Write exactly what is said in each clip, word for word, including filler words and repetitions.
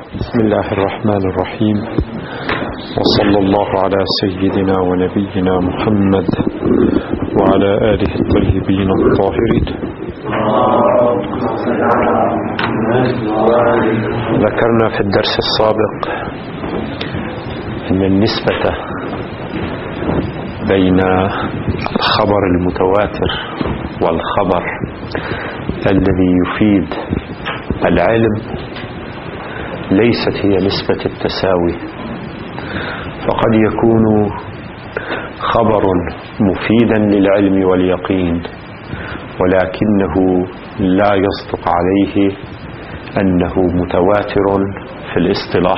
بسم الله الرحمن الرحيم، وصلى الله على سيدنا ونبينا محمد وعلى آله الطيبين الطاهرين. ذكرنا في الدرس السابق أن النسبة بين الخبر المتواتر والخبر الذي يفيد العلم ليست هي نسبة التساوي، فقد يكون خبر مفيدا للعلم واليقين ولكنه لا يصدق عليه أنه متواتر في الاصطلاح.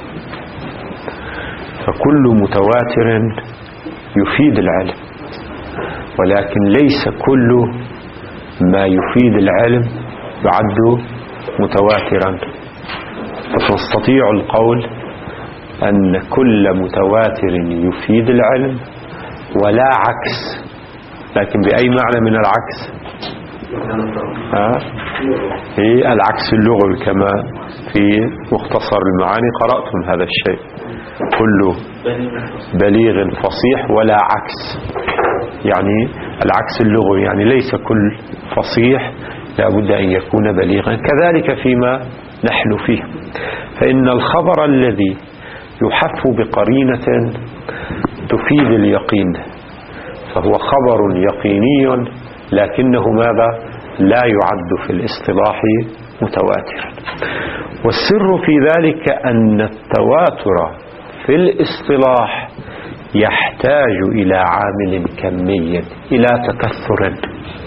فكل متواتر يفيد العلم، ولكن ليس كل ما يفيد العلم يعد متواترا. فنستطيع القول أن كل متواتر يفيد العلم ولا عكس، لكن بأي معنى من العكس؟ ها؟ هي العكس اللغوي، كما في مختصر المعاني قرأتم هذا الشيء. كل بليغ فصيح ولا عكس، يعني العكس اللغوي، يعني ليس كل فصيح لابد أن يكون بليغا. كذلك فيما نحن فيه، فإن الخبر الذي يحف بقرينة تفيد اليقين فهو خبر يقيني، لكنه ماذا؟ لا يعد في الاصطلاح متواترا. والسر في ذلك أن التواتر في الاصطلاح يحتاج إلى عامل كمي، إلى تكثر.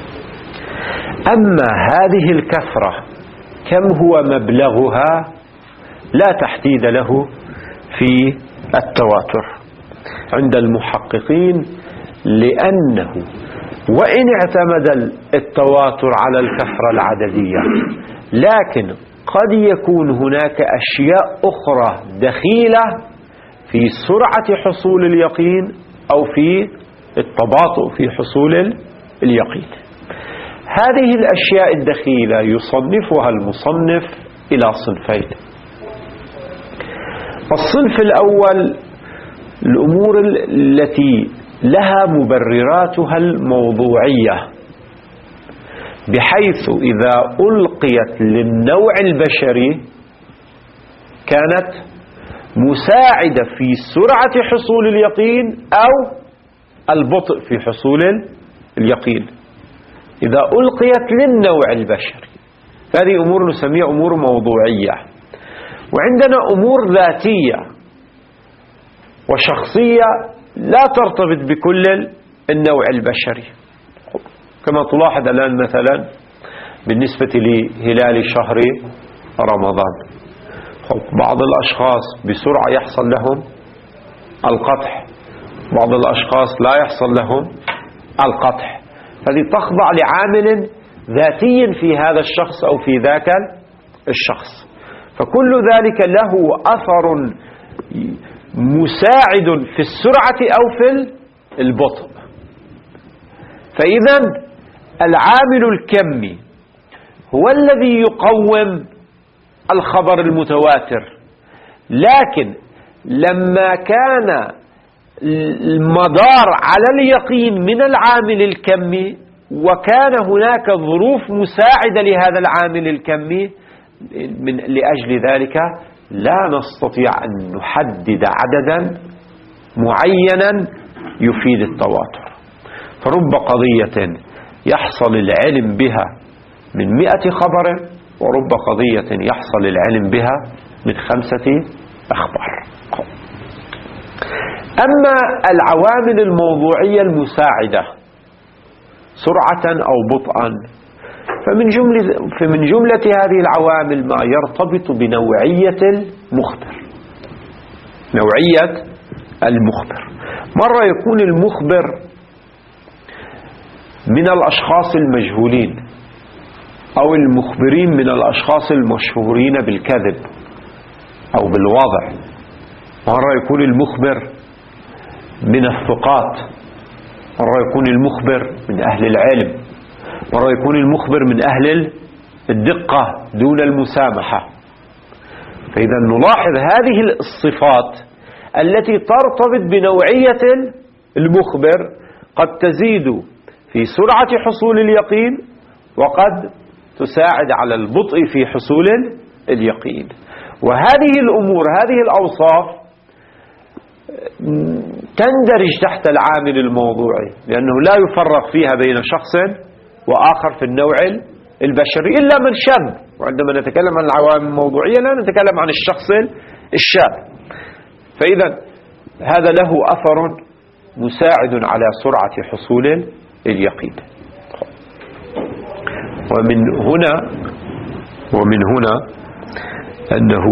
أما هذه الكثرة كم هو مبلغها لا تحديد له في التواتر عند المحققين، لأنه وإن اعتمد التواتر على الكثرة العددية، لكن قد يكون هناك أشياء أخرى دخيلة في سرعة حصول اليقين أو في التباطؤ في حصول اليقين. هذه الأشياء الدخيلة يصنفها المصنف إلى صنفين. الصنف الأول الأمور التي لها مبرراتها الموضوعية، بحيث إذا ألقيت للنوع البشري كانت مساعدة في سرعة حصول اليقين أو البطء في حصول اليقين. إذا ألقيت للنوع البشري، هذه أمور نسميها أمور موضوعية. وعندنا أمور ذاتية وشخصية لا ترتبط بكل النوع البشري، كما تلاحظ الآن مثلا بالنسبة لهلال شهر رمضان، بعض الأشخاص بسرعة يحصل لهم القطح، بعض الأشخاص لا يحصل لهم القطح. هذه تخضع لعامل ذاتي في هذا الشخص أو في ذاك الشخص، فكل ذلك له أثر مساعد في السرعة أو في البطء. فإذا العامل الكمي هو الذي يقوم الخبر المتواتر، لكن لما كان المدار على اليقين من العامل الكمي وكان هناك ظروف مساعدة لهذا العامل الكمي، من لأجل ذلك لا نستطيع أن نحدد عددا معينا يفيد التواتر. فرب قضية يحصل العلم بها من مئة خبر، ورب قضية يحصل العلم بها من خمسة أخبار. أما العوامل الموضوعية المساعدة سرعة أو بطئا، فمن جملة, فمن جملة هذه العوامل ما يرتبط بنوعية المخبر. نوعية المخبر، مرة يكون المخبر من الأشخاص المجهولين أو المخبرين من الأشخاص المشهورين بالكذب أو بالوضع. مرة يكون المخبر من الثقات، مرة يكون المخبر من أهل العلم، مرة يكون المخبر من أهل الدقة دون المسامحة. فإذا نلاحظ هذه الصفات التي ترتبط بنوعية المخبر قد تزيد في سرعة حصول اليقين وقد تساعد على البطء في حصول اليقين. وهذه الأمور هذه الأوصاف تندرج تحت العامل الموضوعي، لأنه لا يفرق فيها بين شخص وآخر في النوع البشري إلا من شاب. وعندما نتكلم عن العوامل الموضوعية لا نتكلم عن الشخص الشاب. فإذا هذا له أثر مساعد على سرعة حصول اليقين. ومن هنا ومن هنا أنه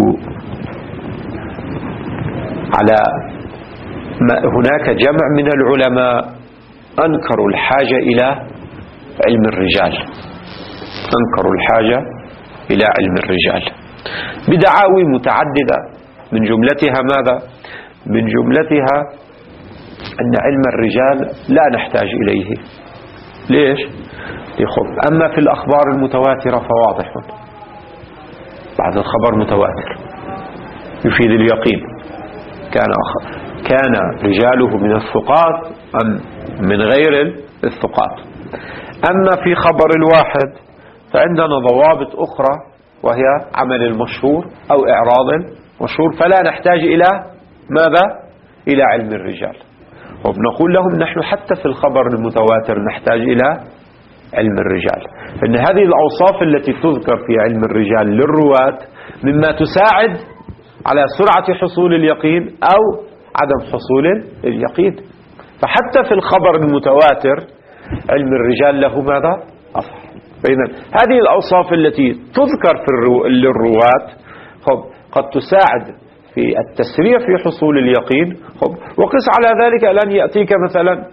على هناك جمع من العلماء أنكروا الحاجة إلى علم الرجال أنكروا الحاجة إلى علم الرجال بدعاوي متعددة، من جملتها ماذا؟ من جملتها أن علم الرجال لا نحتاج إليه. ليش؟ لخب. أما في الأخبار المتواترة فواضح، بعد الخبر متواتر يفيد اليقين، كان أخ... كان رجاله من الثقات أم من غير الثقات. أما في خبر الواحد فعندنا ضوابط أخرى وهي عمل المشهور أو إعراض المشهور، فلا نحتاج إلى ماذا؟ إلى علم الرجال. وبنقول لهم نحن حتى في الخبر المتواتر نحتاج إلى علم الرجال، فإن هذه الأوصاف التي تذكر في علم الرجال للرواة مما تساعد على سرعة حصول اليقين أو عدم حصول اليقين. فحتى في الخبر المتواتر علم الرجال له ماذا؟ أثر. فإذا هذه الأوصاف التي تذكر في الرو... للرواة قد تساعد في التسريع في حصول اليقين. وقس على ذلك الآن يأتيك مثلا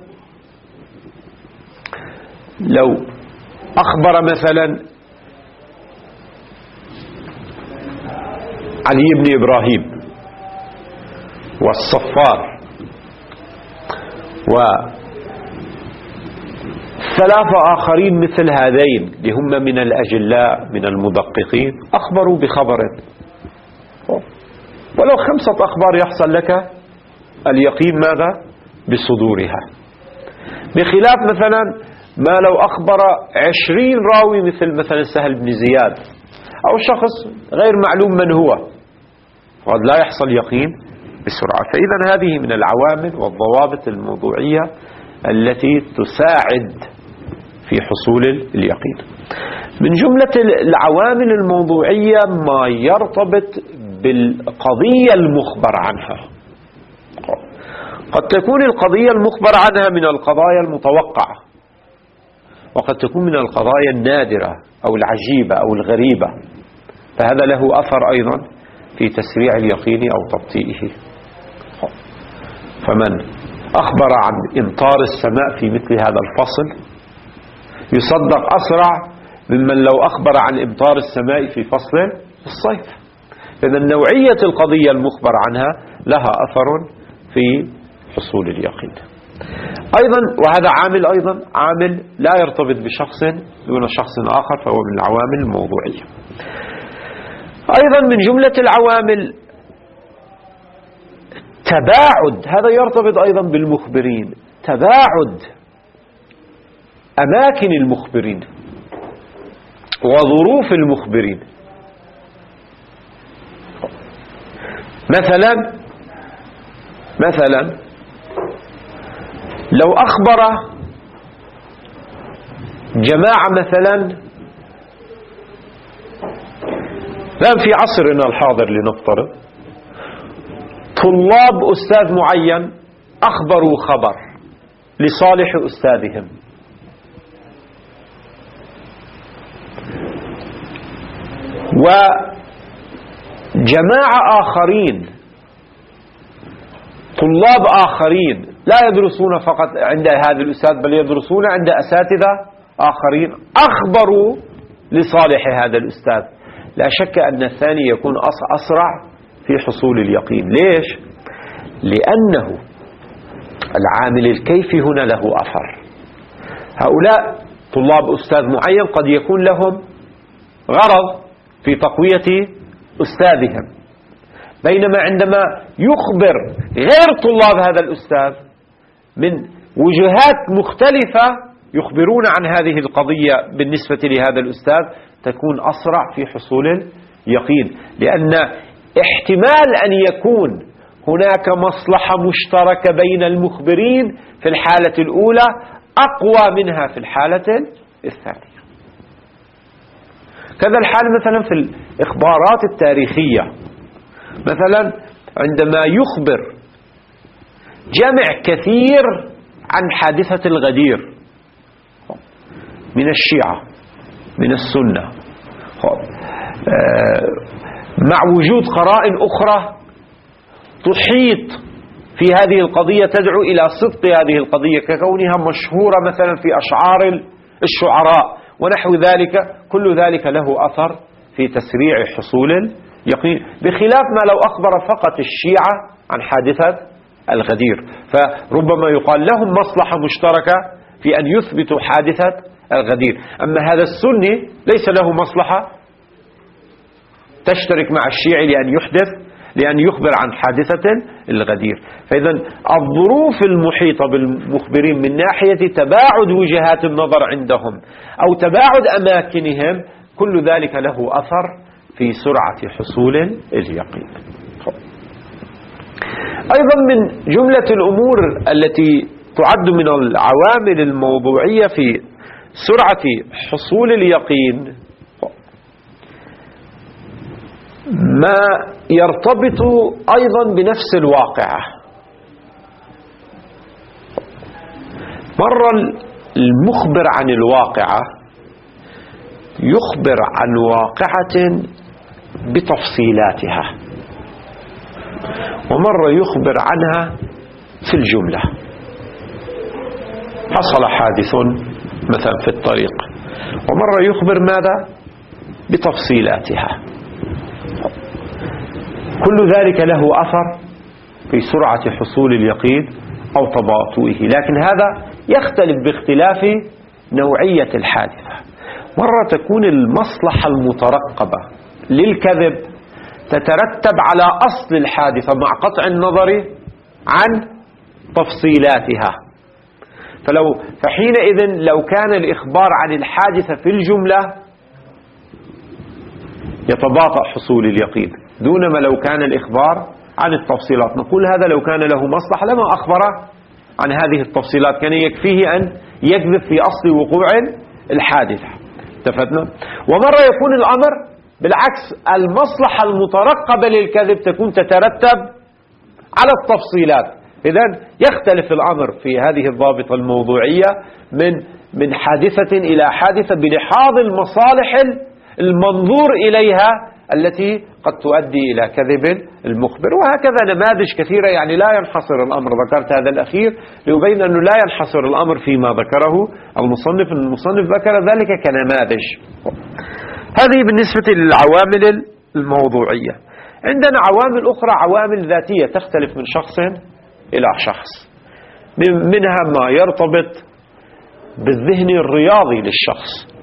لو أخبر مثلا علي بن إبراهيم والصفار وثلاثة آخرين مثل هذين لهم من الأجلاء من المدققين، أخبروا بخبر ولو خمسة أخبار يحصل لك اليقين ماذا؟ بصدورها، بخلاف مثلا ما لو أخبر عشرين راوي مثل مثلا سهل بن زياد أو شخص غير معلوم من هو، قد لا يحصل يقين بسرعة. فإذا هذه من العوامل والضوابط الموضوعية التي تساعد في حصول اليقين. من جملة العوامل الموضوعية ما يرتبط بالقضية المخبر عنها. قد تكون القضية المخبر عنها من القضايا المتوقعة، وقد تكون من القضايا النادرة أو العجيبة أو الغريبة، فهذا له أثر أيضا في تسريع اليقين أو تبطيئه. فمن أخبر عن إمطار السماء في مثل هذا الفصل يصدق أسرع ممن لو أخبر عن إمطار السماء في فصل الصيف. إذن نوعية القضية المخبر عنها لها أثر في حصول اليقين أيضا. وهذا عامل أيضا عامل لا يرتبط بشخص دون شخص آخر، فهو من العوامل الموضوعية. أيضا من جملة العوامل تباعد، هذا يرتبط أيضا بالمخبرين، تباعد أماكن المخبرين وظروف المخبرين. مثلا مثلا لو أخبر جماعة مثلا الآن في عصرنا الحاضر لنفترض طلاب أستاذ معين أخبروا خبر لصالح أستاذهم، وجماعة آخرين طلاب آخرين لا يدرسون فقط عند هذا الأستاذ بل يدرسون عند أساتذة آخرين أخبروا لصالح هذا الأستاذ. لا شك أن الثاني يكون أسرع في حصول اليقين. ليش؟ لأنه العامل الكيفي هنا له أثر. هؤلاء طلاب أستاذ معين قد يكون لهم غرض في تقوية أستاذهم، بينما عندما يخبر غير طلاب هذا الأستاذ من وجهات مختلفة يخبرون عن هذه القضية بالنسبة لهذا الأستاذ، تكون أسرع في حصول اليقين، لأن احتمال أن يكون هناك مصلحة مشتركة بين المخبرين في الحالة الأولى أقوى منها في الحالة الثانية. كذا الحال مثلا في الإخبارات التاريخية، مثلا عندما يخبر جمع كثير عن حادثة الغدير من الشيعة من السنة مع وجود قرائن أخرى تحيط في هذه القضية تدعو إلى صدق هذه القضية، ككونها مشهورة مثلا في أشعار الشعراء ونحو ذلك، كل ذلك له أثر في تسريع حصول اليقين، بخلاف ما لو أخبر فقط الشيعة عن حادثة الغدير، فربما يقال لهم مصلحة مشتركة في أن يثبتوا حادثة الغدير، أما هذا السني ليس له مصلحة تشترك مع الشيعي لأن يحدث لأن يخبر عن حادثة الغدير. فإذا الظروف المحيطة بالمخبرين من ناحية تباعد وجهات النظر عندهم أو تباعد أماكنهم، كل ذلك له أثر في سرعة حصول اليقين. أيضا من جملة الأمور التي تعد من العوامل الموضوعية في سرعة حصول اليقين ما يرتبط أيضا بنفس الواقعة. مرة المخبر عن الواقعة يخبر عن واقعة بتفصيلاتها، ومرة يخبر عنها في الجملة. حصل حادث مثلا في الطريق، ومرة يخبر ماذا؟ بتفصيلاتها. كل ذلك له أثر في سرعة حصول اليقين أو تباطؤه، لكن هذا يختلف باختلاف نوعية الحادثة. مرة تكون المصلحة المترقبة للكذب تترتب على أصل الحادثة مع قطع النظر عن تفصيلاتها، فلو فحينئذ لو كان الإخبار عن الحادثة في الجملة يتباطأ حصول اليقين، دونما لو كان الإخبار عن التفصيلات. نقول هذا لو كان له مصلحة لما أخبر عن هذه التفصيلات، كان يكفيه أن يكذب في أصل وقوع الحادثة. اتفقنا؟ ومرة يكون الأمر بالعكس، المصلحة المترقبة للكذب تكون تترتب على التفصيلات. إذن يختلف الأمر في هذه الضابطة الموضوعية من من حادثة إلى حادثة بلحاظ المصالح المنظور إليها التي قد تؤدي إلى كذب المخبر. وهكذا نماذج كثيرة، يعني لا ينحصر الأمر. ذكرت هذا الأخير ليبين أنه لا ينحصر الأمر فيما ذكره المصنف، المصنف ذكر ذلك كنماذج. هذه بالنسبة للعوامل الموضوعية. عندنا عوامل أخرى، عوامل ذاتية تختلف من شخص إلى شخص، منها ما يرتبط بالذهن الرياضي للشخص،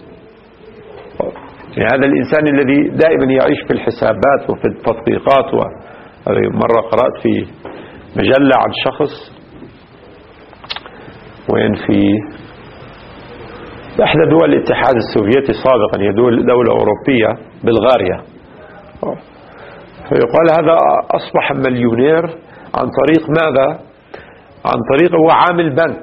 يعني هذا الإنسان الذي دائما يعيش في الحسابات وفي التدقيقات. مرة قرأت في مجلة عن شخص وين في إحدى دول الاتحاد السوفيتي سابقا، هي دولة أوروبية، بلغاريا، فيقال هذا أصبح مليونير عن طريق ماذا؟ عن طريق هو عامل بنك،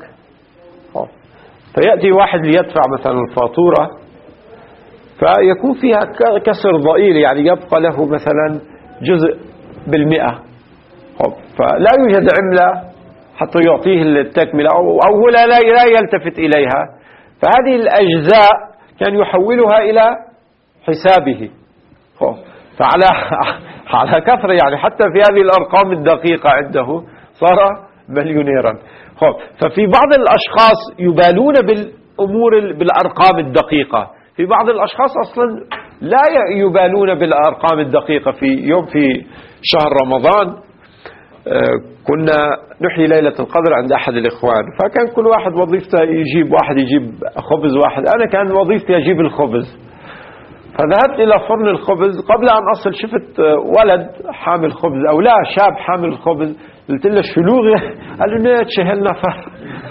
فيأتي واحد ليدفع مثلا الفاتورة فيكون فيها كسر ضئيل، يعني يبقى له مثلا جزء بالمئة، فلا يوجد عملة حتى يعطيه التكملة، أو هو لا لا يلتفت إليها، فهذه الأجزاء كان يحولها إلى حسابه، فعلى على كثرة، يعني حتى في هذه الأرقام الدقيقة عنده صار مليونيرا. ففي بعض الأشخاص يبالون بالأمور بالأرقام الدقيقة، في بعض الأشخاص أصلا لا يبالون بالأرقام الدقيقة. في يوم في شهر رمضان كنا نحيي ليلة القدر عند أحد الإخوان، فكان كل واحد وظيفته يجيب، واحد يجيب خبز، واحد أنا كان وظيفتي أجيب الخبز، فذهبت إلى فرن الخبز، قبل أن أصل شفت ولد حامل خبز أو لا شاب حامل خبز، قلت له شو لغة؟ قال له نيت شهلنا فر.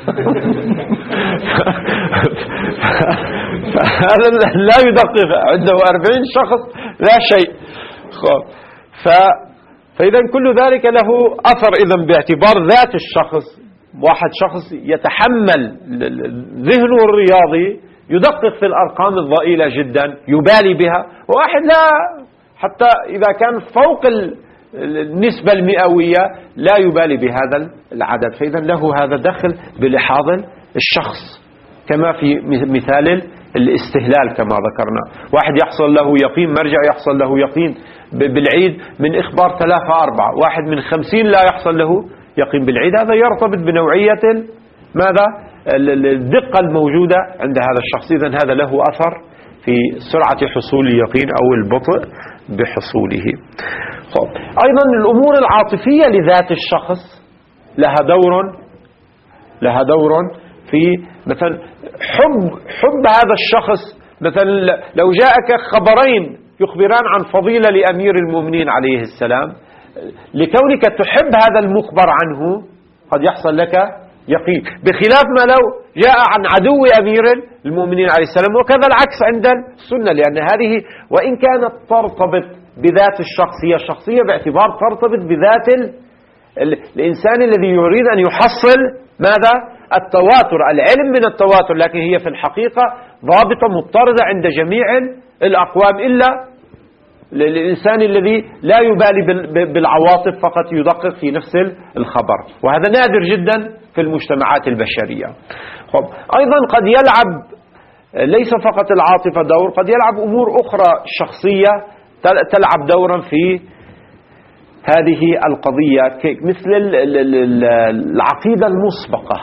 هذا لا يدقق، عنده أربعين شخص لا شيء. ف فإذا كل ذلك له أثر إذا باعتبار ذات الشخص. واحد شخص يتحمل ذهنه الرياضي يدقق في الأرقام الضئيلة جدا يبالي بها، وواحد لا، حتى إذا كان فوق النسبة المئوية لا يبالي بهذا العدد. فإذا له هذا دخل بلحاظ الشخص، كما في مثال الاستهلال كما ذكرنا. واحد يحصل له يقين، مرجع يحصل له يقين بالعيد من إخبار ثلاثة أربعة، واحد من خمسين لا يحصل له يقين بالعيد. هذا يرتبط بنوعية ماذا؟ الدقة الموجودة عند هذا الشخص. إذن هذا له أثر في سرعة حصول اليقين أو البطء بحصوله. أيضا الأمور العاطفية لذات الشخص لها دور لها دور في مثلا حب حب هذا الشخص. مثلا لو جاءك خبرين يخبران عن فضيلة لأمير المؤمنين عليه السلام، لكونك تحب هذا المخبر عنه قد يحصل لك يقين، بخلاف ما لو جاء عن عدو أمير المؤمنين عليه السلام. وكذا العكس عند السنة، لأن هذه وإن كانت ترتبط بذات الشخص، هي شخصية باعتبار ترتبط بذات الإنسان الذي يريد أن يحصل ماذا؟ التواتر، العلم من التواتر، لكن هي في الحقيقة ضابطة مضطردة عند جميع الأقوام إلا للإنسان الذي لا يبالي بالعواطف، فقط يدقق في نفس الخبر، وهذا نادر جدا في المجتمعات البشرية. أيضا قد يلعب ليس فقط العاطفة دور، قد يلعب أمور أخرى شخصية تلعب دورا في هذه القضية، مثل العقيدة المسبقة،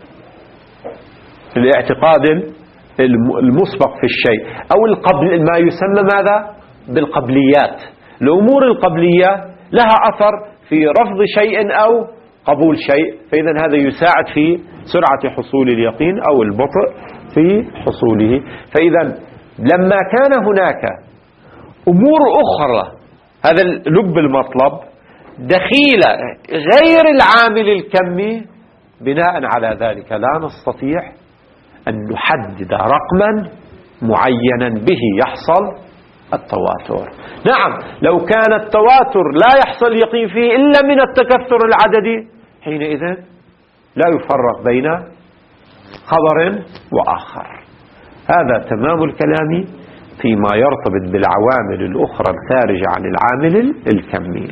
الاعتقاد المسبق في الشيء، أو القبل ما يسمى ماذا؟ بالقبليات. الأمور القبلية لها أثر في رفض شيء أو قبول شيء، فإذا هذا يساعد في سرعة حصول اليقين أو البطء في حصوله. فإذا لما كان هناك أمور أخرى، هذا لب المطلب، دخيلة غير العامل الكمي، بناء على ذلك لا نستطيع أن نحدد رقما معينا به يحصل التواتر. نعم، لو كان التواتر لا يحصل يقين فيه إلا من التكثر العددي، حينئذ لا يفرق بين خبر وآخر. هذا تمام الكلام فيما يرتبط بالعوامل الأخرى الخارجة عن العامل الكمي.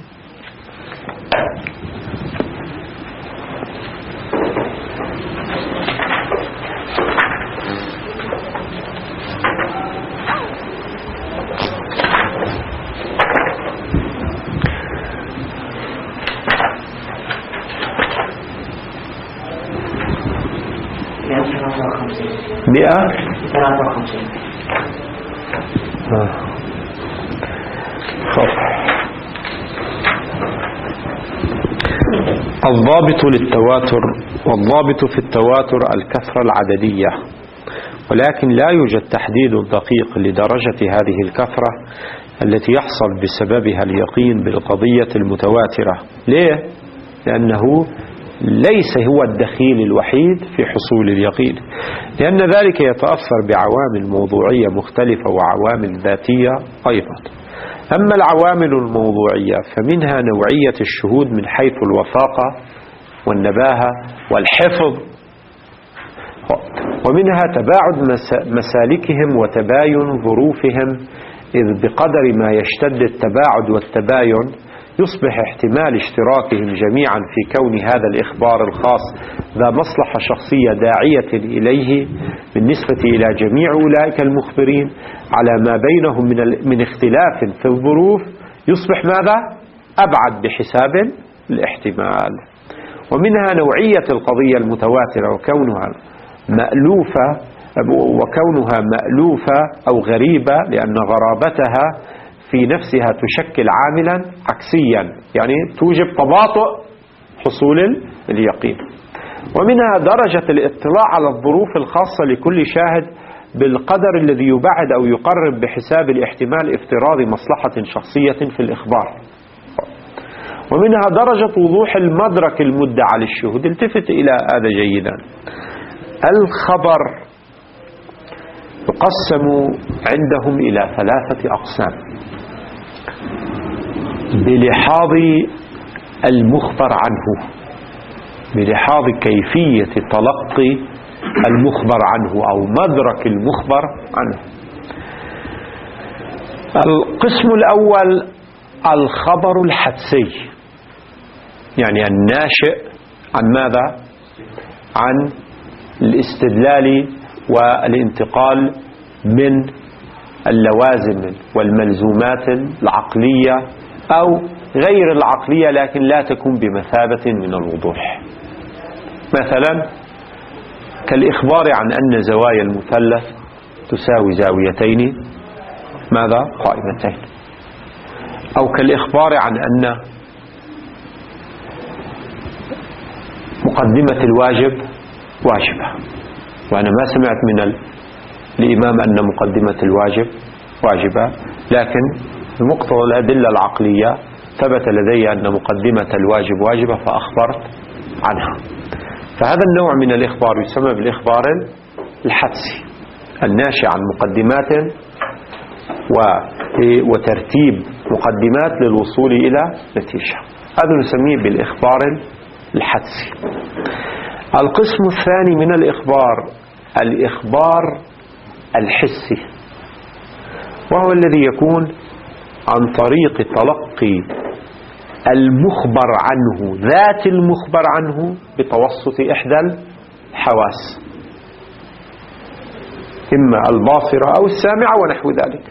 مئة ثلاثة وخمسين. الضابط للتواتر، والضابط في التواتر الكثرة العددية، ولكن لا يوجد تحديد دقيق لدرجة هذه الكثرة التي يحصل بسببها اليقين بالقضية المتواترة. ليه؟ لأنه ليس هو الدخيل الوحيد في حصول اليقين، لأن ذلك يتأثر بعوامل موضوعية مختلفة وعوامل ذاتية أيضا. أما العوامل الموضوعية فمنها نوعية الشهود من حيث الوثاقة والنباهة والحفظ، ومنها تباعد مسالكهم وتباين ظروفهم، إذ بقدر ما يشتد التباعد والتباين يصبح احتمال اشتراكهم جميعا في كون هذا الإخبار الخاص ذا مصلحة شخصية داعية إليه بالنسبة إلى جميع أولئك المخبرين على ما بينهم من, من اختلاف في الظروف، يصبح ماذا؟ أبعد بحساب الاحتمال. ومنها نوعية القضية المتواترة وكونها مألوفة وكونها مألوفة أو غريبة، لأن غرابتها في نفسها تشكل عاملا عكسيا، يعني توجب تباطؤ حصول اليقين. ومنها درجة الاطلاع على الظروف الخاصة لكل شاهد بالقدر الذي يبعد أو يقرب بحساب الاحتمال افتراض مصلحة شخصية في الإخبار. ومنها درجة وضوح المدرك المدعى للشهود. التفت إلى هذا جيدا. الخبر يقسم عندهم إلى ثلاثة أقسام بلحاظ المخبر عنه، بلحاظ كيفية تلقي المخبر عنه أو مدرك المخبر عنه. القسم الأول الخبر الحدسي، يعني الناشئ عن ماذا؟ عن الاستدلال والانتقال من اللوازم والملزومات العقلية أو غير العقلية لكن لا تكون بمثابة من الوضوح. مثلا كالإخبار عن أن زوايا المثلث تساوي زاويتين ماذا؟ قائمتين. أو كالإخبار عن أن مقدمة الواجب واجبة، وأنا ما سمعت من الإمام أن مقدمة الواجب واجبة، لكن بمقتضى الأدلة العقلية ثبت لدي أن مقدمة الواجب واجبة فأخبرت عنها. فهذا النوع من الإخبار يسمى بالإخبار الحدسي، الناشئ عن مقدمات وترتيب مقدمات للوصول إلى نتيجة. هذا نسميه بالإخبار الحدسي. القسم الثاني من الإخبار الإخبار الحسي، وهو الذي يكون عن طريق تلقي المخبر عنه، ذات المخبر عنه، بتوسط إحدى الحواس، إما الباصرة أو السامعة ونحو ذلك.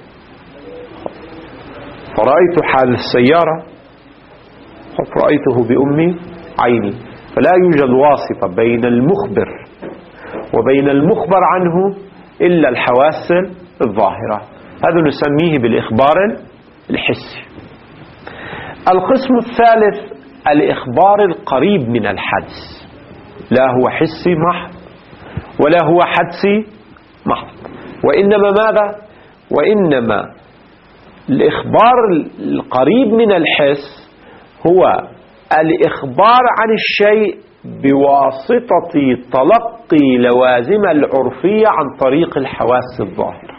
فرأيت حال السيارة رأيته بأمي عيني، فلا يوجد واسطة بين المخبر وبين المخبر عنه إلا الحواس الظاهرة. هذا نسميه بالإخبار الحسي. القسم الثالث الإخبار القريب من الحدس، لا هو حسي محض ولا هو حدسي محض، وإنما ماذا؟ وإنما الإخبار القريب من الحس هو الإخبار عن الشيء بواسطة تلقي لوازم العرفية عن طريق الحواس الظاهرة،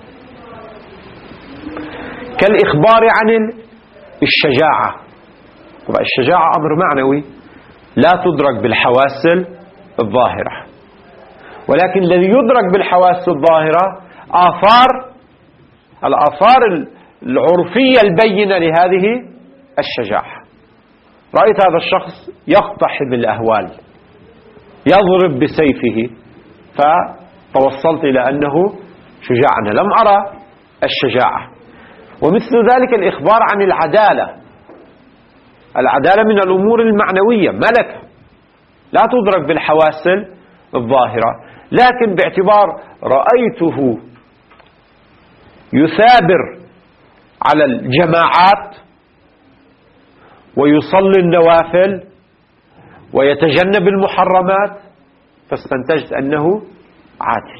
كالإخبار عن الشجاعة. طبعا الشجاعة أمر معنوي لا تدرك بالحواس الظاهرة، ولكن الذي يدرك بالحواس الظاهرة آثار الآثار العرفية البينة لهذه الشجاعة. رأيت هذا الشخص يقتحم الأهوال، يضرب بسيفه، فتوصلت إلى أنه شجاع. أنا لم أرى الشجاعة. ومثل ذلك الإخبار عن العدالة. العدالة من الأمور المعنوية، ملكة لا تدرك بالحواس الظاهرة، لكن باعتبار رأيته يثابر على الجماعات ويصلي النوافل ويتجنب المحرمات، فاستنتجت أنه عادل.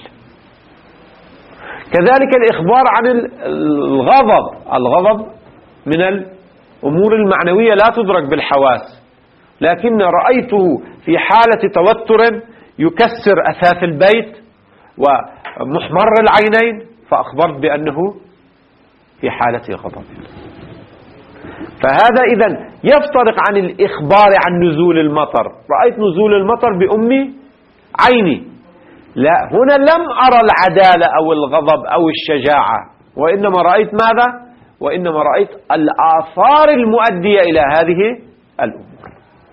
كذلك الإخبار عن الغضب. الغضب من الأمور المعنوية لا تدرك بالحواس، لكن رأيته في حالة توتر يكسر أثاث البيت ومحمر العينين، فأخبرت بأنه في حالة غضب. فهذا إذن يفترق عن الإخبار عن نزول المطر. رأيت نزول المطر بأمي عيني، لا، هنا لم أرى العدالة أو الغضب أو الشجاعة، وإنما رأيت ماذا؟ وإنما رأيت الآثار المؤدية إلى هذه الأمور.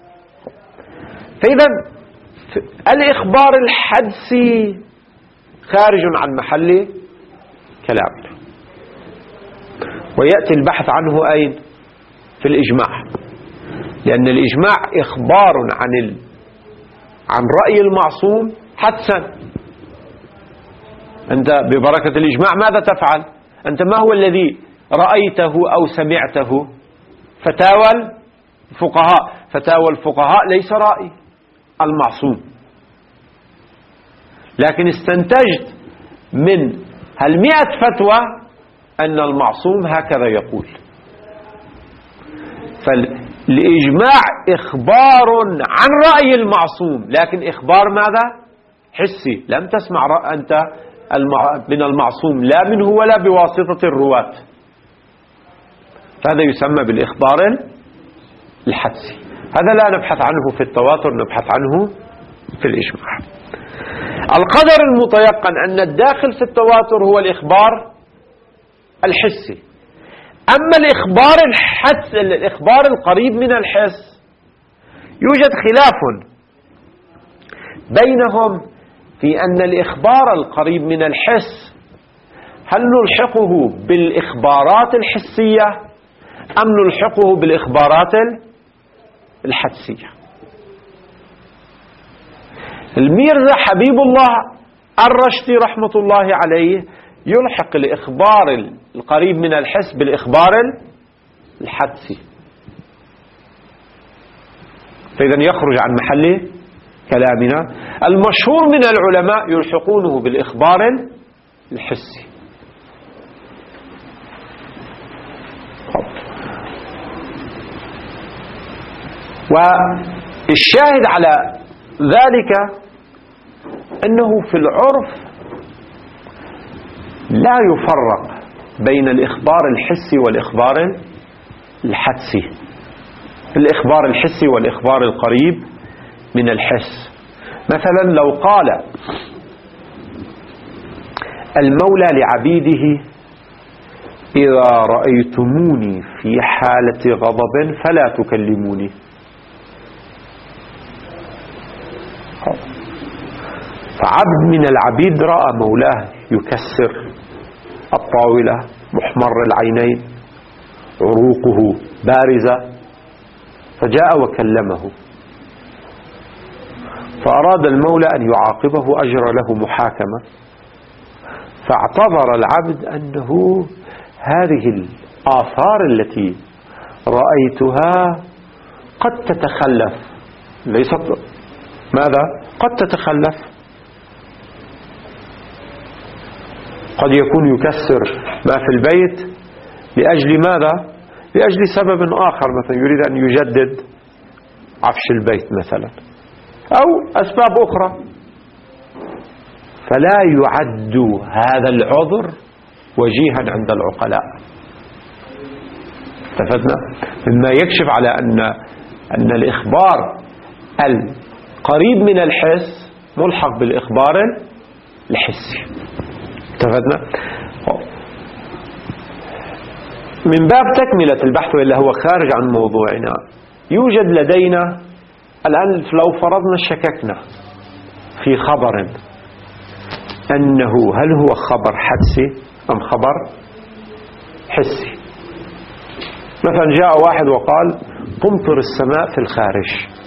فإذا الإخبار الحدسي خارج عن محل كلامنا، ويأتي البحث عنه أين؟ في الإجماع، لأن الإجماع إخبار عن ال... عن رأي المعصوم حدسا. أنت ببركة الإجماع ماذا تفعل؟ أنت ما هو الذي رأيته أو سمعته؟ فتاوى الفقهاء. فتاوى الفقهاء ليس رأي المعصوم، لكن استنتجت من هالمئة فتوى أن المعصوم هكذا يقول. فالإجماع إخبار عن رأي المعصوم، لكن إخبار ماذا؟ حسي. لم تسمع أنت من المعصوم لا منه ولا بواسطة الرواة، هذا يسمى بالإخبار الحدسي. هذا لا نبحث عنه في التواتر، نبحث عنه في الإجماع. القدر المتيقن أن الداخل في التواتر هو الإخبار الحسي. أما الإخبار الحدس، الإخبار القريب من الحس، يوجد خلاف بينهم في أن الإخبار القريب من الحس هل نلحقه بالإخبارات الحسية أم نلحقه بالإخبارات الحدسية. الميرزا حبيب الله الرشدي رحمة الله عليه يلحق الإخبار القريب من الحس بالإخبار الحدسي، فإذا يخرج عن محل كلامنا. المشهور من العلماء يلحقونه بالإخبار الحسي. والشاهد على ذلك أنه في العرف لا يفرق بين الإخبار الحسي والإخبار الحدسي. الإخبار الحسي والإخبار القريب من الحس، مثلا لو قال المولى لعبيده إذا رأيتموني في حالة غضب فلا تكلموني، فعبد من العبيد رأى مولاه يكسر الطاولة، محمر العينين، عروقه بارزة، فجاء وكلمه، فأراد المولى أن يعاقبه، أجرى له محاكمة، فاعتذر العبد أنه هذه الآثار التي رأيتها قد تتخلف، ليست ماذا؟ قد تتخلف، قد يكون يكسر ما في البيت لأجل ماذا؟ لأجل سبب آخر، مثلا يريد أن يجدد عفش البيت مثلا، أو أسباب أخرى، فلا يعد هذا العذر وجيها عند العقلاء. اتفقنا؟ مما يكشف على أن أن الإخبار القريب من الحس ملحق بالإخبار الحسي. اتفقنا؟ من باب تكملة البحث وإلا هو خارج عن موضوعنا، يوجد لدينا الآن لو فرضنا شككنا في خبر أنه هل هو خبر حدسي أم خبر حسي. مثلا جاء واحد وقال تمطر السماء في الخارج،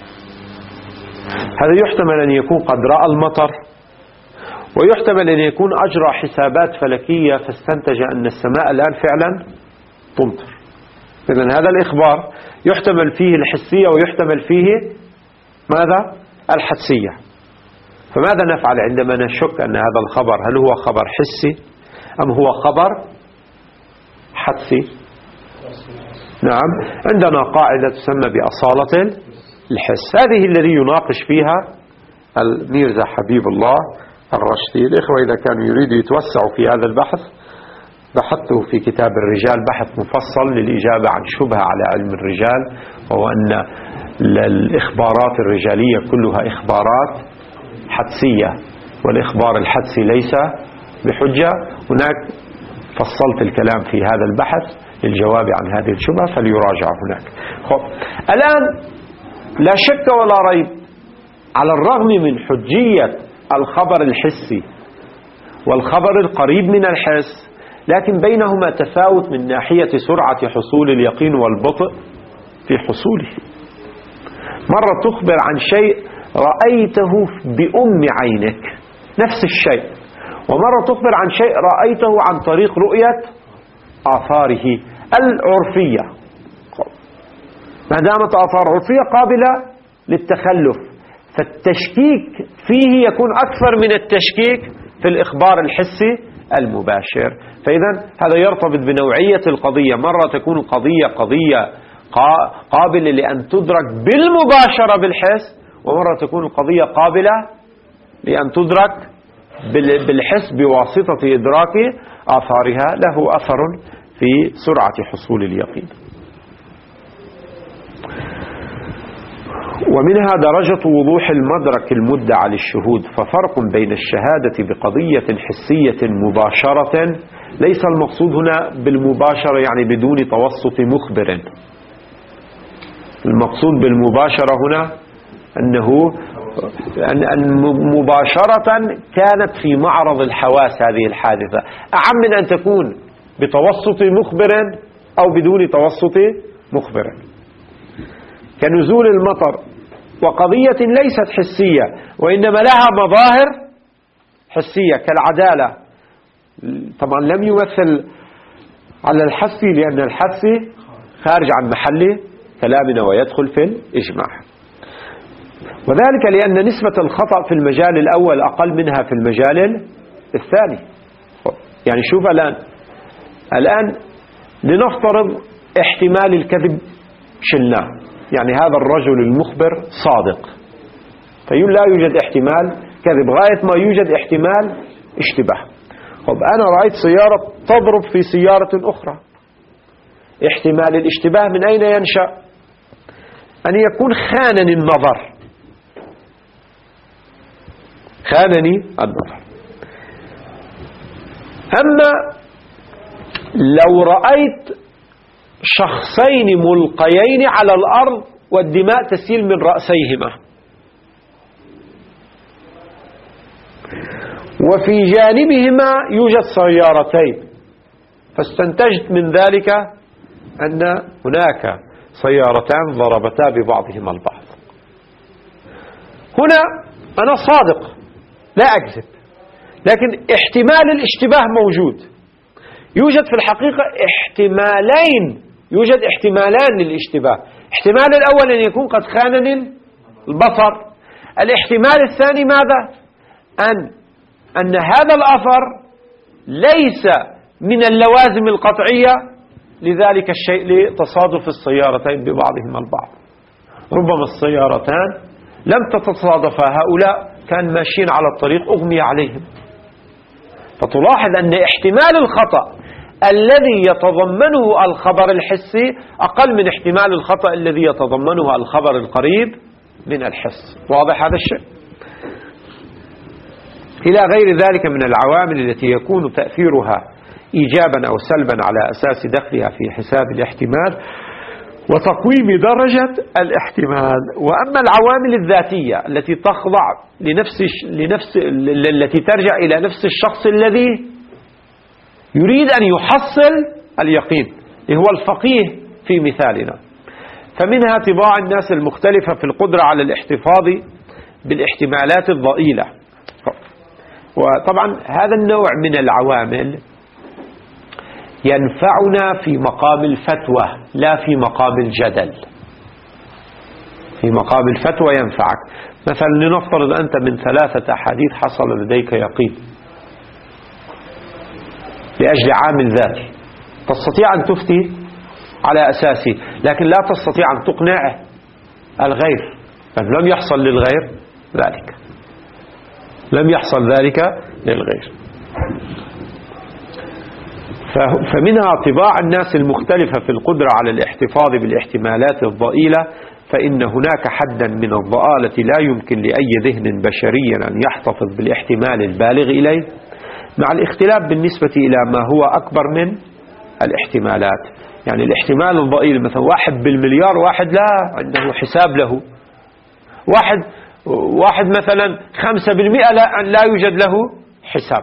هذا يحتمل أن يكون قد رأى المطر، ويحتمل أن يكون أجرى حسابات فلكية فاستنتج أن السماء الآن فعلا تمطر. إذن هذا الإخبار يحتمل فيه الحسية ويحتمل فيه ماذا؟ الحدسية. فماذا نفعل عندما نشك أن هذا الخبر هل هو خبر حسي أم هو خبر حدسي؟ نعم، عندنا قاعدة تسمى بأصالة الحس، هذه الذي يناقش فيها الميرزا حبيب الله الرشدي. الإخوة إذا كانوا يريدوا يتوسعوا في هذا البحث، بحثته في كتاب الرجال، بحث مفصل للإجابة عن شبهة على علم الرجال، وهو أن الإخبارات الرجالية كلها إخبارات حدسية، والإخبار الحدسي ليس بحجة. هناك فصلت الكلام في هذا البحث للجواب عن هذه الشبهة، فليراجع هناك. خب. الآن لا شك ولا ريب، على الرغم من حجية الخبر الحسي والخبر القريب من الحس، لكن بينهما تفاوت من ناحية سرعة حصول اليقين والبطء في حصوله. مرة تخبر عن شيء رأيته بأم عينك نفس الشيء، ومرة تخبر عن شيء رأيته عن طريق رؤية آثاره العرفية، ما دامت آثار عرفية قابلة للتخلف، فالتشكيك فيه يكون أكثر من التشكيك في في الإخبار الحسي المباشر. فإذا هذا يرتبط بنوعية القضية، مرة تكون القضية قضية قابلة لأن تدرك بالمباشرة بالحس، ومرة تكون القضية قابلة لأن تدرك بالحس بواسطة إدراك آثارها، له أثر في سرعة حصول اليقين. ومنها درجة وضوح المدرك المدعى للشهود، ففرق بين الشهادة بقضية حسية مباشرة، ليس المقصود هنا بالمباشرة يعني بدون توسط مخبر، المقصود بالمباشرة هنا أنه أن مباشرة كانت في معرض الحواس هذه الحادثة، أعم من أن تكون بتوسط مخبر أو بدون توسط مخبر، كنزول المطر، وقضية ليست حسية وإنما لها مظاهر حسية كالعدالة. طبعا لم يمثل على الحسي لأن الحسي خارج عن محل كلامنا ويدخل في الإجماع، وذلك لأن نسبة الخطأ في المجال الأول أقل منها في المجال الثاني. يعني شوف الآن الآن لنفترض احتمال الكذب شلناه، يعني هذا الرجل المخبر صادق، فيقول لا يوجد احتمال كذب، غاية ما يوجد احتمال اشتباه. طب أنا رأيت سيارة تضرب في سيارة أخرى، احتمال الاشتباه من أين ينشأ؟ أن يكون خانني النظر، خانني النظر. أما لو رأيت شخصين ملقيين على الأرض والدماء تسيل من رأسيهما، وفي جانبهما يوجد سيارتين، فاستنتجت من ذلك أن هناك سيارتان ضربتا ببعضهما البعض. هنا أنا صادق لا أكذب، لكن احتمال الاشتباه موجود. يوجد في الحقيقة احتمالين، يوجد احتمالان للاشتباه. احتمال الأول أن يكون قد خانني البصر، الاحتمال الثاني ماذا؟ أن أن هذا الأثر ليس من اللوازم القطعية لذلك الشيء لتصادف السيارتين ببعضهما البعض. ربما السيارتان لم تتصادفا، هؤلاء كان ماشيين على الطريق أغمي عليهم. فتلاحظ أن احتمال الخطأ الذي يتضمنه الخبر الحسي أقل من احتمال الخطأ الذي يتضمنه الخبر القريب من الحس. واضح هذا الشيء؟ إلى غير ذلك من العوامل التي يكون تأثيرها إيجابا أو سلبا على أساس دخلها في حساب الاحتمال وتقويم درجة الاحتمال. وأما العوامل الذاتية التي تخضع لنفس لنفس التي ترجع إلى نفس الشخص الذي يريد أن يحصل اليقين، اللي هو الفقيه في مثالنا، فمنها طباع الناس المختلفة في القدرة على الاحتفاظ بالاحتمالات الضئيلة. وطبعا هذا النوع من العوامل ينفعنا في مقام الفتوى لا في مقام الجدل. في مقام الفتوى ينفعك، مثلا لنفترض أنت من ثلاثة أحاديث حصل لديك يقين لأجل عامل ذاتي، تستطيع أن تفتي على أساسه، لكن لا تستطيع أن تقنع الغير، لم يحصل للغير ذلك، لم يحصل ذلك للغير. فمنها طباع الناس المختلفة في القدرة على الاحتفاظ بالاحتمالات الضئيلة، فإن هناك حدا من الضآلة لا يمكن لأي ذهن بشري أن يحتفظ بالاحتمال البالغ إليه، مع الاختلاف بالنسبة إلى ما هو أكبر من الاحتمالات. يعني الاحتمال الضئيل مثلا واحد بالمليار، واحد لا عنده حساب له، واحد واحد مثلا خمسة بالمئة لا, لا يوجد له حساب.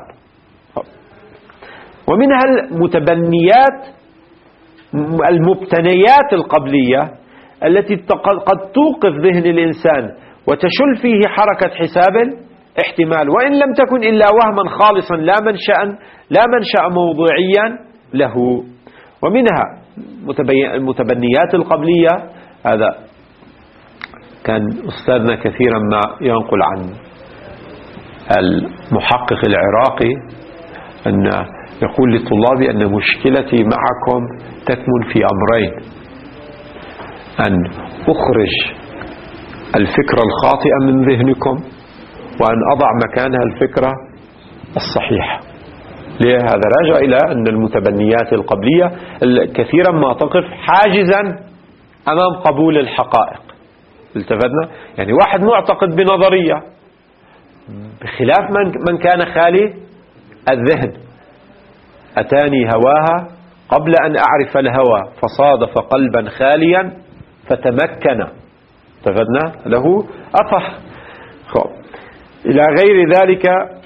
ومنها المتبنيات المبتنيات القبلية التي قد توقف ذهن الإنسان وتشل فيه حركة حساب احتمال، وإن لم تكن إلا وهما خالصا لا منشأ لا منشأ موضوعيا له. ومنها المتبنيات القبلية، هذا كان أستاذنا كثيرا ما ينقل عن المحقق العراقي أن يقول لطلابي أن مشكلتي معكم تكمن في أمرين: أن أخرج الفكرة الخاطئة من ذهنكم، وأن أضع مكانها الفكرة الصحيحة. ليه؟ هذا راجع إلى أن المتبنيات القبلية كثيرا ما تقف حاجزا أمام قبول الحقائق. التفتنا؟ يعني واحد معتقد بنظرية بخلاف من كان خالي الذهن. أتاني هواها قبل أن أعرف الهوى فصادف قلبا خاليا فتمكن. التفتنا؟ له أفح. إلى غير ذلك.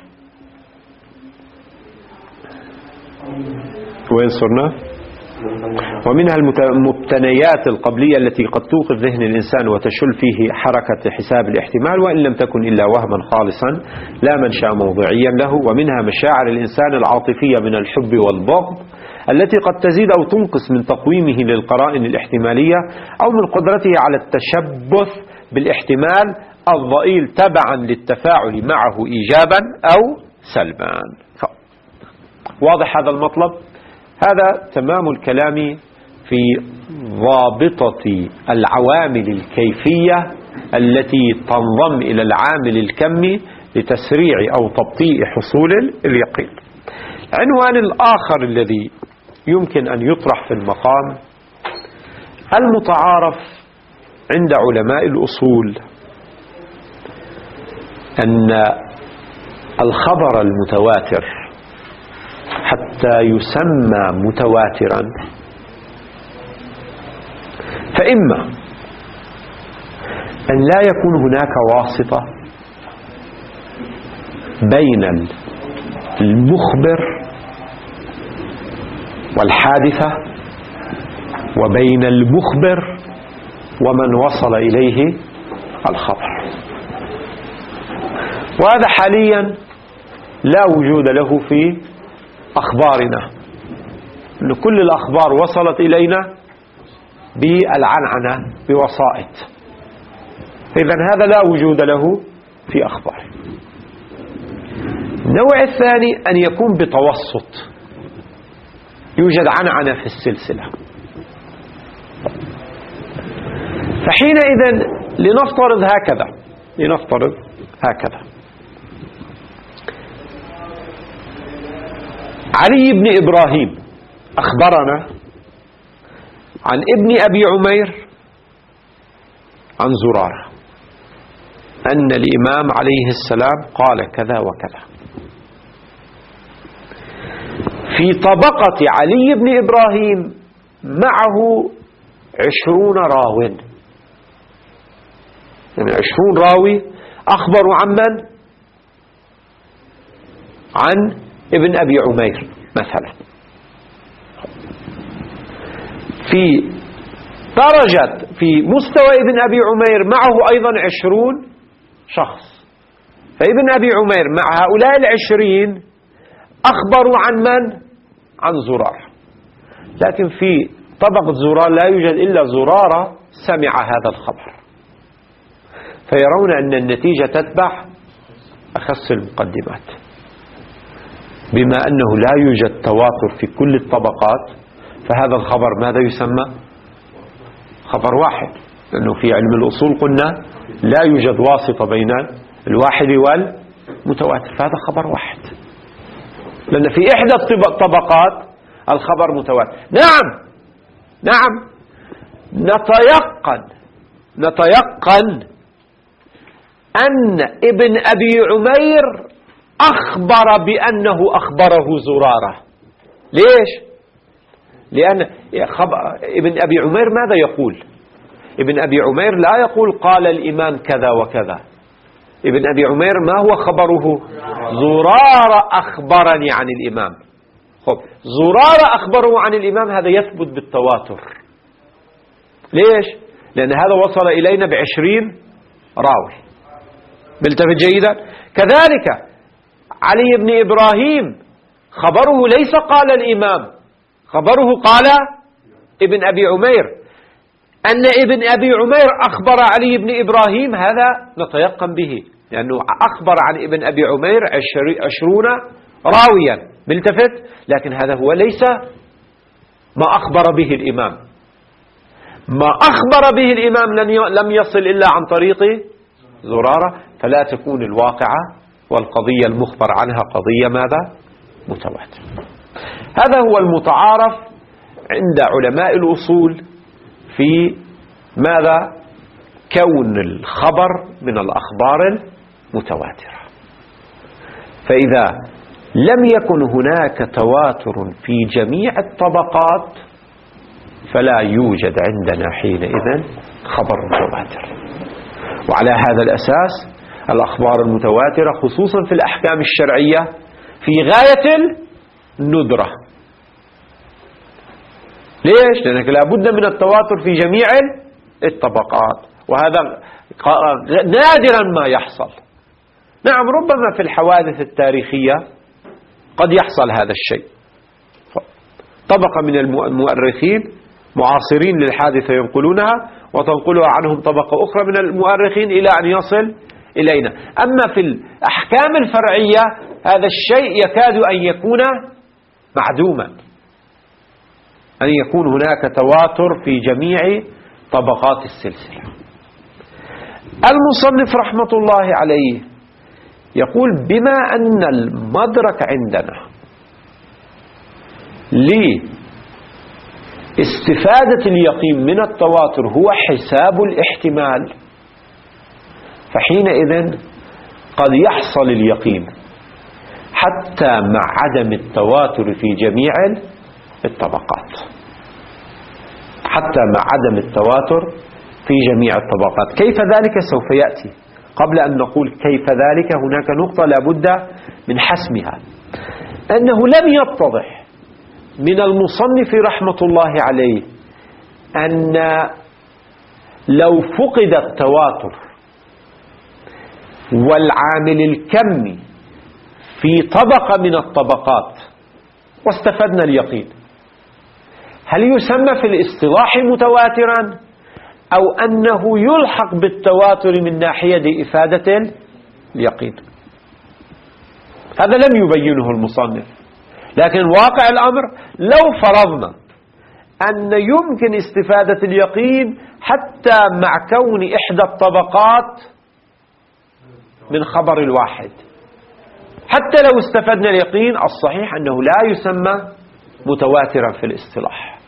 وين صرنا؟ ومنها المبتنيات القبلية التي قد توقف ذهن الإنسان وتشل فيه حركة حساب الاحتمال، وإن لم تكن إلا وهما خالصا لا منشأ موضوعيا له. ومنها مشاعر الإنسان العاطفية من الحب والبغض التي قد تزيد أو تنقص من تقويمه للقرائن الاحتمالية أو من قدرته على التشبث بالاحتمال الضئيل تبعا للتفاعل معه إيجابا أو سلبا. واضح هذا المطلب؟ هذا تمام الكلام في ضابطة العوامل الكيفية التي تنضم إلى العامل الكمي لتسريع أو تبطيء حصول اليقين. العنوان الآخر الذي يمكن أن يطرح في المقام المتعارف عند علماء الأصول أن الخبر المتواتر حتى يسمى متواترا فإما أن لا يكون هناك واسطة بين المخبر والحادثة وبين المخبر ومن وصل إليه الخبر، وهذا حاليا لا وجود له في أخبارنا، أن كل الأخبار وصلت إلينا بالعنعنة بوسائط، إذن هذا لا وجود له في أخبار. النوع الثاني أن يكون بتوسط، يوجد عنعنة في السلسلة، فحينئذ لنفترض هكذا لنفترض هكذا علي بن إبراهيم أخبرنا عن ابن أبي عمير عن زرارة أن الإمام عليه السلام قال كذا وكذا. في طبقة علي بن إبراهيم معه عشرون راو، يعني عشرون راوي أخبروا عن من؟ عن ابن أبي عمير مثلا. في درجة في مستوى ابن أبي عمير معه أيضا عشرون شخص، فابن أبي عمير مع هؤلاء العشرين أخبروا عن من؟ عن زرارة، لكن في طبقة زرارة لا يوجد إلا زرارة سمع هذا الخبر، فيرون أن النتيجة تتبع أخص المقدمات، بما أنه لا يوجد تواتر في كل الطبقات، فهذا الخبر ماذا يسمى؟ خبر واحد، لأنه في علم الأصول قلنا لا يوجد واسطة بين الواحد والمتواتر، فهذا خبر واحد، لأن في إحدى الطبقات الخبر متواتر. نعم نعم نتيقن نتيقن أن ابن أبي عمير أخبر بأنه أخبره زرارة. ليش؟ لأن ابن أبي عمير ماذا يقول؟ ابن أبي عمير لا يقول قال الإمام كذا وكذا، ابن أبي عمير ما هو خبره؟ زرارة أخبرني عن الإمام. خب زرارة أخبره عن الإمام، هذا يثبت بالتواتر. ليش؟ لأن هذا وصل إلينا بعشرين راوي. ملتفت جيدا؟ كذلك علي بن إبراهيم خبره ليس قال الإمام، خبره قال ابن أبي عمير. أن ابن أبي عمير أخبر علي بن إبراهيم هذا نتيقن به، لأنه أخبر عن ابن أبي عمير عشرون راويا، ملتفت، لكن هذا هو ليس ما أخبر به الإمام. ما أخبر به الإمام لم يصل إلا عن طريق زرارة، فلا تكون الواقعة والقضية المخبر عنها قضية ماذا؟ متواتر. هذا هو المتعارف عند علماء الأصول في ماذا؟ كون الخبر من الأخبار المتواترة. فإذا لم يكن هناك تواتر في جميع الطبقات فلا يوجد عندنا حينئذ خبر متواتر. وعلى هذا الأساس الأخبار المتواترة خصوصا في الأحكام الشرعية في غاية الندرة. ليش؟ لأنك لابد من التواتر في جميع الطبقات، وهذا نادرا ما يحصل. نعم، ربما في الحوادث التاريخية قد يحصل هذا الشيء، طبقة من المؤرخين معاصرين للحادثة ينقلونها وتنقلها عنهم طبقة أخرى من المؤرخين إلى أن يصل إلينا. أما في الأحكام الفرعية هذا الشيء يكاد أن يكون معدوما، أن يكون هناك تواتر في جميع طبقات السلسلة. المصنف رحمة الله عليه يقول بما أن المدرك عندنا لاستفادة اليقين من التواتر هو حساب الاحتمال، فحينئذ قد يحصل اليقين حتى مع عدم التواتر في جميع الطبقات، حتى مع عدم التواتر في جميع الطبقات. كيف ذلك سوف يأتي. قبل أن نقول كيف ذلك هناك نقطة لابد من حسمها، أنه لم يتضح من المصنف رحمة الله عليه أن لو فقد التواتر والعامل الكمي في طبقة من الطبقات واستفدنا اليقين، هل يسمى في الاصطلاح متواترا أو أنه يلحق بالتواتر من ناحية إفادة اليقين؟ هذا لم يبينه المصنف، لكن واقع الأمر لو فرضنا أن يمكن استفادة اليقين حتى مع كون إحدى الطبقات من خبر الواحد، حتى لو استفدنا اليقين الصحيح أنه لا يسمى متواترا في الاصطلاح،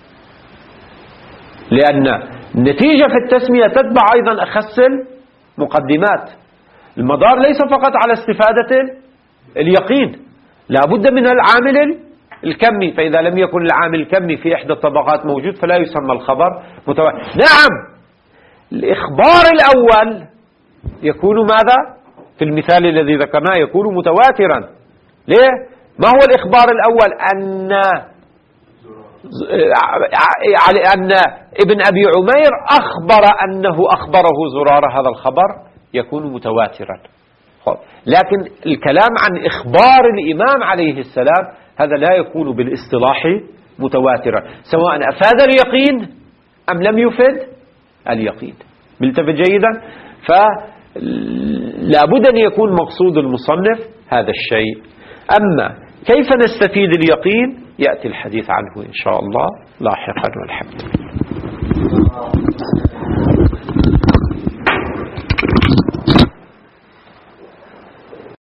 لأن النتيجة في التسمية تتبع أيضا أخس المقدمات. المدار ليس فقط على استفادة اليقين، لا بد من العامل الكمي، فإذا لم يكن العامل الكمي في إحدى الطبقات موجود فلا يسمى الخبر متواتر. نعم، الإخبار الأول يكون ماذا؟ في المثال الذي ذكرناه يكون متواترا. ليه؟ ما هو الإخبار الأول؟ أن أن ابن أبي عمير أخبر أنه أخبره زرارة، هذا الخبر يكون متواترا. لكن الكلام عن إخبار الإمام عليه السلام هذا لا يكون بالاصطلاح متواترا، سواء أفاد اليقين أم لم يفد اليقين. ملتفت جيدا؟ فلا بد أن يكون مقصود المصنف هذا الشيء. أما كيف نستفيد اليقين يأتي الحديث عنه إن شاء الله لاحقا، والحمد لله.